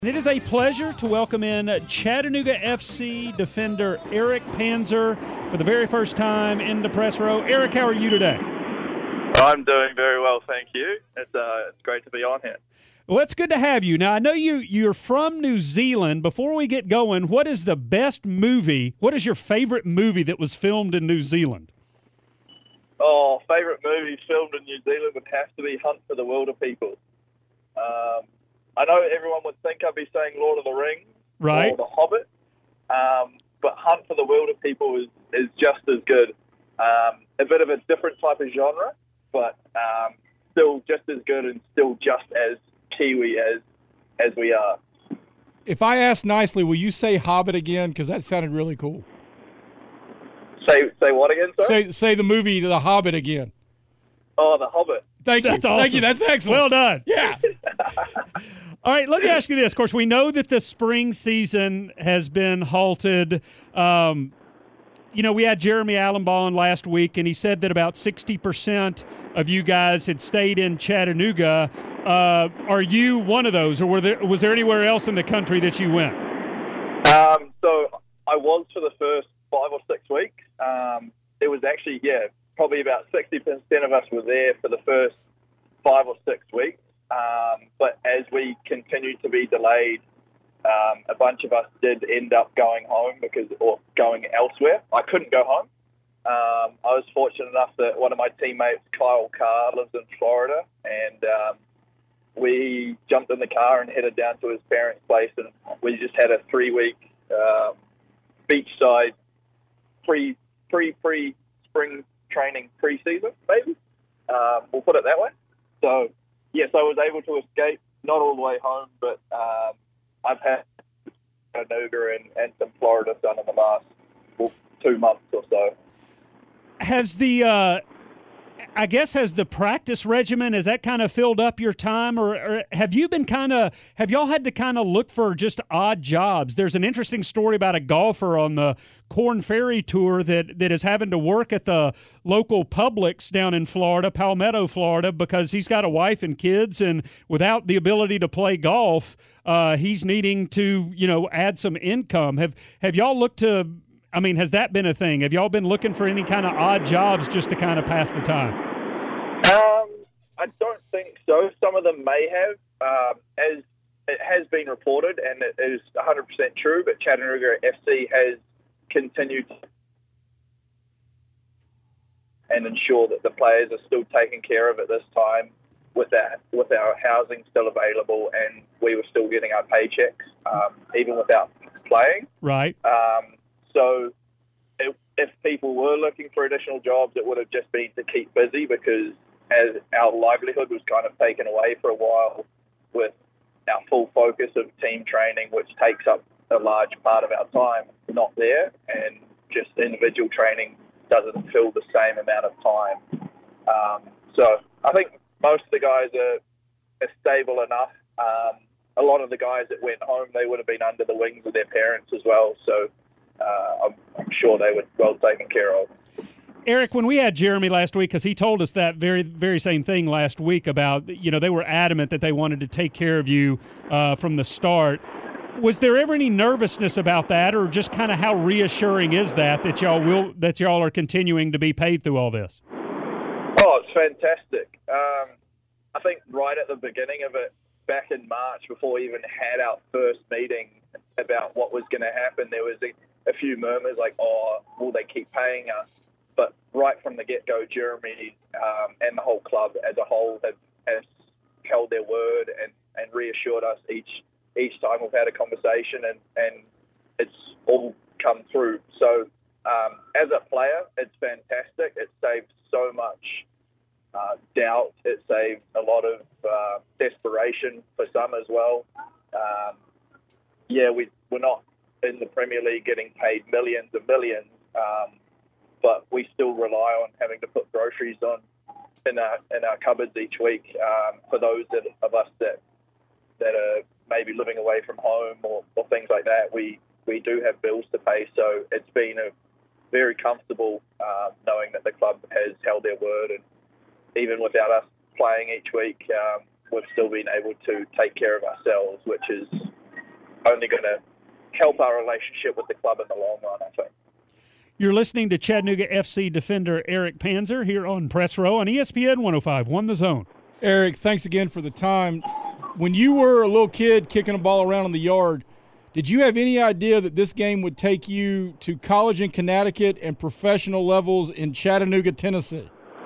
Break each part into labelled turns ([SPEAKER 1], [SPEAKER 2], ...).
[SPEAKER 1] It is a pleasure to welcome in Chattanooga FC defender Eric Panzer for the very first time in the press row. Eric, how are you today?
[SPEAKER 2] I'm doing very well, thank you. It's great to be on here.
[SPEAKER 1] Well, it's good to have you. Now, I know you're from New Zealand. Before we get going, what is the best movie? What is your favorite movie that was filmed in New Zealand?
[SPEAKER 2] Oh, favorite movie filmed in New Zealand would have to be Hunt for the Wilder People. I know everyone would think I'd be saying Lord of the Rings
[SPEAKER 1] Right.
[SPEAKER 2] or The Hobbit, but Hunt for the Wilder People is just as good. A bit of a different type of genre, but still just as good and still just as Kiwi as we are.
[SPEAKER 3] If I ask nicely, will you say Hobbit again? Because that sounded really cool.
[SPEAKER 2] Say what again, sorry?
[SPEAKER 3] Say the movie The Hobbit again.
[SPEAKER 2] Oh, The Hobbit.
[SPEAKER 3] Thank you.
[SPEAKER 1] That's awesome.
[SPEAKER 3] Thank you. That's excellent.
[SPEAKER 1] Well done.
[SPEAKER 3] Yeah.
[SPEAKER 1] All right, let me ask you this. Of course, we know that the spring season has been halted. We had Jeremy Allenbaugh last week, and he said that about 60% of you guys had stayed in Chattanooga. Are you one of those, or was there anywhere else in the country that you went?
[SPEAKER 2] So I was for the first 5 or 6 weeks. It was actually, probably about 60% of us were there for the first 5 or 6 weeks. But as we continued to be delayed, a bunch of us did end up going home or going elsewhere. I couldn't go home. I was fortunate enough that one of my teammates, Kyle Carr, lives in Florida, and we jumped in the car and headed down to his parents' place, and we just had a 3-week beachside pre-spring training pre-season, maybe. We'll put it that way. So, yes, I was able to escape, not all the way home, but I've had Chattanooga and some Florida sun in the last 2 months or so.
[SPEAKER 1] Has the practice regimen, has that kind of filled up your time, or have y'all had to kind of look for just odd jobs? There's an interesting story about a golfer on the Corn Ferry Tour that is having to work at the local Publix down in Florida, Palmetto, Florida, because he's got a wife and kids, and without the ability to play golf, he's needing to, add some income. Have y'all looked to, has that been a thing? Have y'all been looking for any kind of odd jobs just to kind of pass the time?
[SPEAKER 2] I don't think so. Some of them may have, as it has been reported, and it is 100% true, but Chattanooga FC has continued to and ensure that the players are still taken care of at this time with our housing still available, and we were still getting our paychecks, even without playing.
[SPEAKER 1] Right.
[SPEAKER 2] So if people were looking for additional jobs, it would have just been to keep busy, because as our livelihood was kind of taken away for a while with our full focus of team training, which takes up a large part of our time, not there, and just individual training doesn't fill the same amount of time. So I think most of the guys are stable enough. A lot of the guys that went home, they would have been under the wings of their parents as well, so I'm sure they were well taken care of.
[SPEAKER 1] Eric, when we had Jeremy last week, because he told us that very, very same thing last week about, they were adamant that they wanted to take care of you from the start. Was there ever any nervousness about that, or just kind of how reassuring is that y'all are continuing to be paid through all this?
[SPEAKER 2] Oh, it's fantastic. I think right at the beginning of it, back in March, before we even had our first meeting about what was going to happen, there was a few murmurs like, will they keep paying us? But right from the get-go, Jeremy and the whole club as a whole has held their word and reassured us each time we've had a conversation, and it's all come through. So as a player, it's fantastic. It saved so much doubt. It saved a lot of desperation for some as well. We're not in the Premier League getting paid millions and millions, but we still rely on having to put groceries in our cupboards each week for those of us that are maybe living away from home or things like that. We do have bills to pay, so it's been a very comfortable knowing that the club has held their word, and even without us playing each week, we've still been able to take care of ourselves, which is only going to help our relationship with the club in the long run, I think.
[SPEAKER 1] You're listening to Chattanooga FC defender Eric Panzer here on Press Row on ESPN 105.1 The Zone.
[SPEAKER 3] Eric, thanks again for the time. When you were a little kid kicking a ball around in the yard, did you have any idea that this game would take you to college in Connecticut and professional levels in Chattanooga, Tennessee?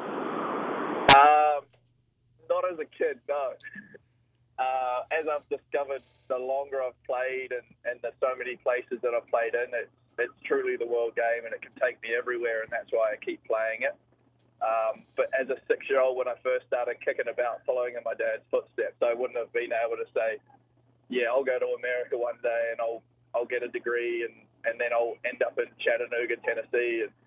[SPEAKER 2] Not as a kid, no. As I've discovered, the longer I've played and there's so many places that I've played in, it's truly the world game, and it can take me everywhere, and that's why I keep playing it. But as a 6-year-old, when I first started kicking about, following in my dad's footsteps, I wouldn't have been able to say, yeah, I'll go to America one day and I'll get a degree and then I'll end up in Chattanooga, Tennessee. And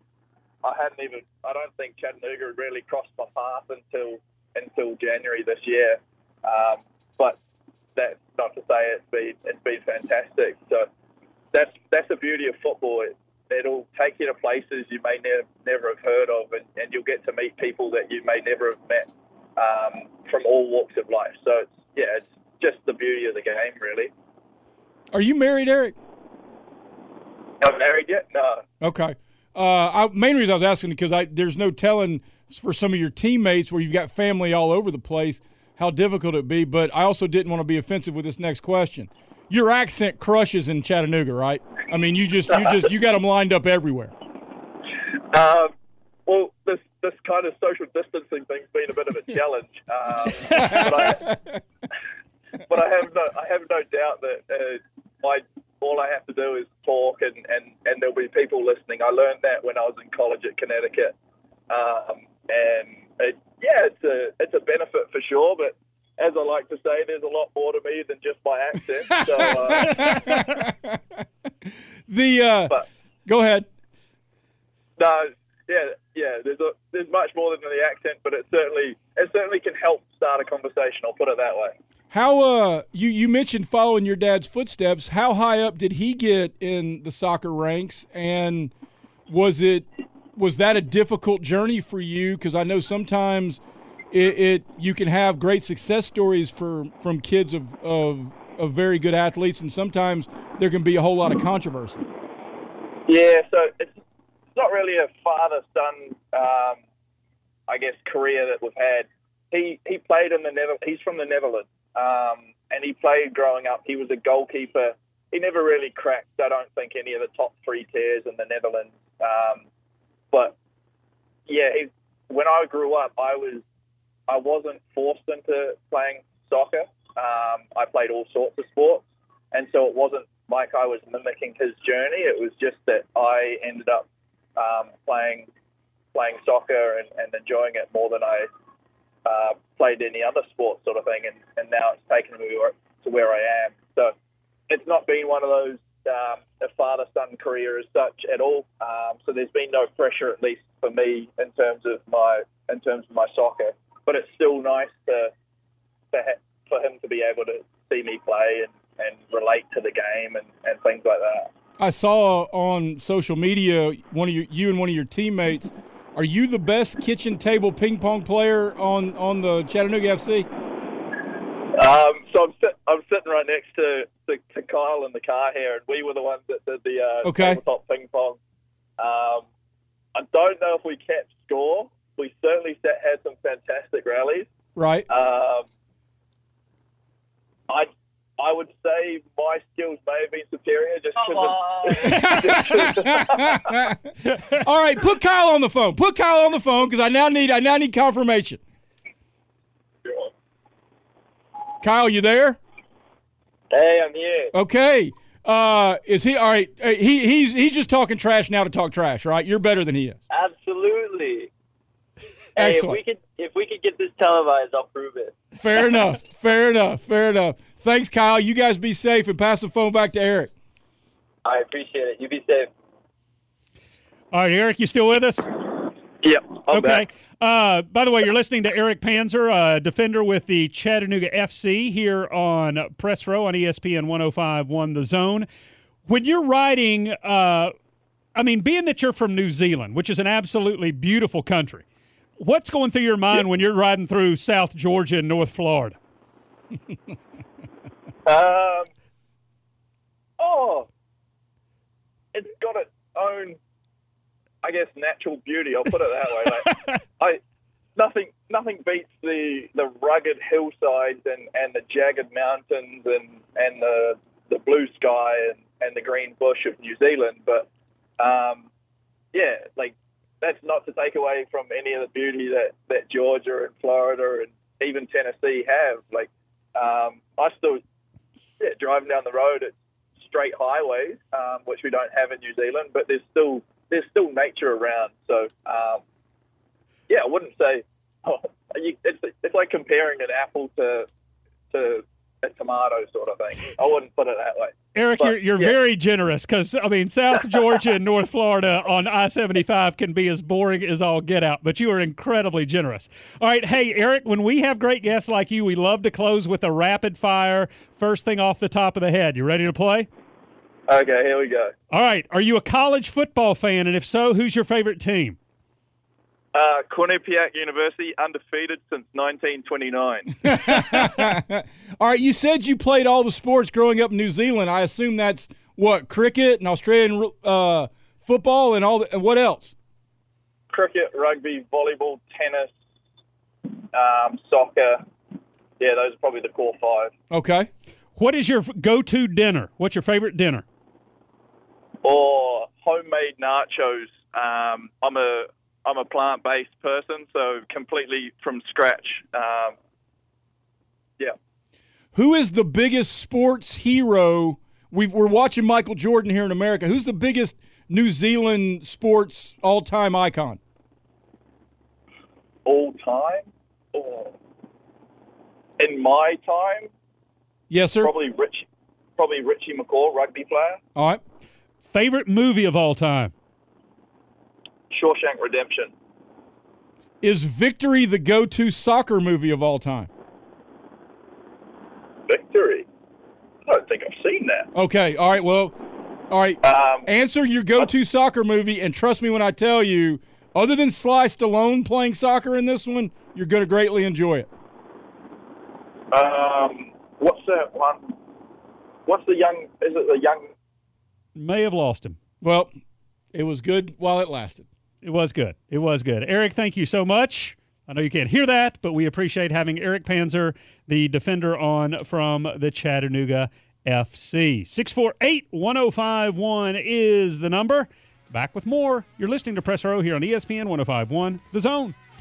[SPEAKER 2] I don't think Chattanooga really crossed my path until January this year. But that's not to say it's been fantastic. So that's the beauty of football. It'll take you to places you may never have heard of, and you'll get to meet people that you may never have met from all walks of life. So it's just the beauty of the game, really.
[SPEAKER 3] Are you married, Eric?
[SPEAKER 2] Not married yet? No.
[SPEAKER 3] Okay. Main reason I was asking because there's no telling for some of your teammates where you've got family all over the place how difficult it'd be. But I also didn't want to be offensive with this next question. Your accent crushes in Chattanooga, right? I mean, you got them lined up everywhere.
[SPEAKER 2] Well, this kind of social distancing thing's been a bit of a challenge, but I have no doubt that all I have to do is talk, and there'll be people listening. I learned that when I was in college at Connecticut, it's a benefit for sure. But as I like to say, there's a lot more to me than just my accent. So,
[SPEAKER 3] go ahead.
[SPEAKER 2] No, yeah. There's much more than the accent, but it certainly can help start a conversation. I'll put it that way.
[SPEAKER 3] How you mentioned following your dad's footsteps. How high up did he get in the soccer ranks, and was that a difficult journey for you? Because I know sometimes you can have great success stories from kids of very good athletes, and sometimes there can be a whole lot of controversy.
[SPEAKER 2] Yeah, so it's not really a father-son, I guess, career that we've had. He played in the Netherlands. He's from the Netherlands, and he played growing up. He was a goalkeeper. He never really cracked, I don't think, any of the top 3 tiers in the Netherlands. But yeah, when I grew up, I wasn't forced into playing soccer. I played all sorts of sports, and so it wasn't like I was mimicking his journey. It was just that I ended up playing soccer and enjoying it more than I played any other sport sort of thing, and now it's taken me to where I am. So it's not been one of those a father-son career as such at all. So there's been no pressure, at least for me, in terms of my soccer. But it's still nice for him to be able to see me play and relate to the game and things like that.
[SPEAKER 3] I saw on social media you and one of your teammates. Are you the best kitchen table ping pong player on the Chattanooga FC?
[SPEAKER 2] So I'm sitting right next to Kyle in the car here, and we were the ones that did the tabletop ping pong. I don't know if we kept score. We certainly had some fantastic rallies.
[SPEAKER 3] Right.
[SPEAKER 2] I would say my skills may have been superior just
[SPEAKER 3] All right, put Kyle on the phone. Put Kyle on the phone because I now need confirmation.
[SPEAKER 2] Sure.
[SPEAKER 3] Kyle, you there?
[SPEAKER 2] Hey, I'm here.
[SPEAKER 3] Okay. Is he all right? He's just talking trash now to talk trash, right? You're better than he is.
[SPEAKER 4] Absolutely.
[SPEAKER 3] Excellent.
[SPEAKER 4] Hey, if we could get this televised, I'll prove it.
[SPEAKER 3] Fair enough. Fair enough. Thanks, Kyle. You guys be safe and pass the phone back to Eric.
[SPEAKER 4] I appreciate it. You be safe.
[SPEAKER 1] All right, Eric, you still with us?
[SPEAKER 2] Yep. I'm
[SPEAKER 1] okay.
[SPEAKER 2] back.
[SPEAKER 1] By the way, you're listening to Eric Panzer, defender with the Chattanooga FC here on Press Row on ESPN 105.1 The Zone. When you're riding, being that you're from New Zealand, which is an absolutely beautiful country, what's going through your mind when you're riding through South Georgia and North Florida?
[SPEAKER 2] own, I guess, natural beauty. I'll put it that way. Nothing beats the rugged hillsides and the jagged mountains and the blue sky and the green bush of New Zealand. But that's not to take away from any of the beauty that Georgia and Florida and even Tennessee have. I still driving down the road, it's straight highways, which we don't have in New Zealand, but there's still nature around. So I wouldn't say it's like comparing an apple to a tomato sort of thing. I wouldn't put it that way.
[SPEAKER 1] Eric, you're very generous because, South Georgia and North Florida on I-75 can be as boring as all get out, but you are incredibly generous. All right. Hey, Eric, when we have great guests like you, we love to close with a rapid fire, first thing off the top of the head. You ready to play?
[SPEAKER 2] Okay, here we go.
[SPEAKER 1] All right. Are you a college football fan? And if so, who's your favorite team?
[SPEAKER 2] Quinnipiac University, undefeated since 1929.
[SPEAKER 3] All right, you said you played all the sports growing up in New Zealand. I assume that's what, cricket and Australian football and what else?
[SPEAKER 2] Cricket, rugby, volleyball, tennis, soccer. Yeah, those are probably the core five.
[SPEAKER 1] Okay. What is your go-to dinner? What's your favorite dinner?
[SPEAKER 2] Or homemade nachos. I'm a plant-based person, so completely from scratch.
[SPEAKER 3] Who is the biggest sports hero? We're watching Michael Jordan here in America. Who's the biggest New Zealand sports all-time icon?
[SPEAKER 2] All time? Oh. In my time?
[SPEAKER 3] Yes, sir.
[SPEAKER 2] Probably Richie McCaw, rugby player.
[SPEAKER 3] All right.
[SPEAKER 1] Favorite movie of all time?
[SPEAKER 2] Shawshank Redemption.
[SPEAKER 3] Is Victory the go-to soccer movie of all time?
[SPEAKER 2] Victory? I don't think I've seen that.
[SPEAKER 3] Okay. All right. Well, all right. Answer your go-to soccer movie, and trust me when I tell you, other than Sly Stallone playing soccer in this one, you're going to greatly enjoy it.
[SPEAKER 2] What's that one? What's the young? Is it the young?
[SPEAKER 1] May have lost him.
[SPEAKER 3] Well, it was good while it lasted.
[SPEAKER 1] It was good. It was good. Eric, thank you so much. I know you can't hear that, but we appreciate having Eric Panzer, the defender, on from the Chattanooga FC. 648-1051 is the number. Back with more. You're listening to Press Row here on ESPN 1051, The Zone.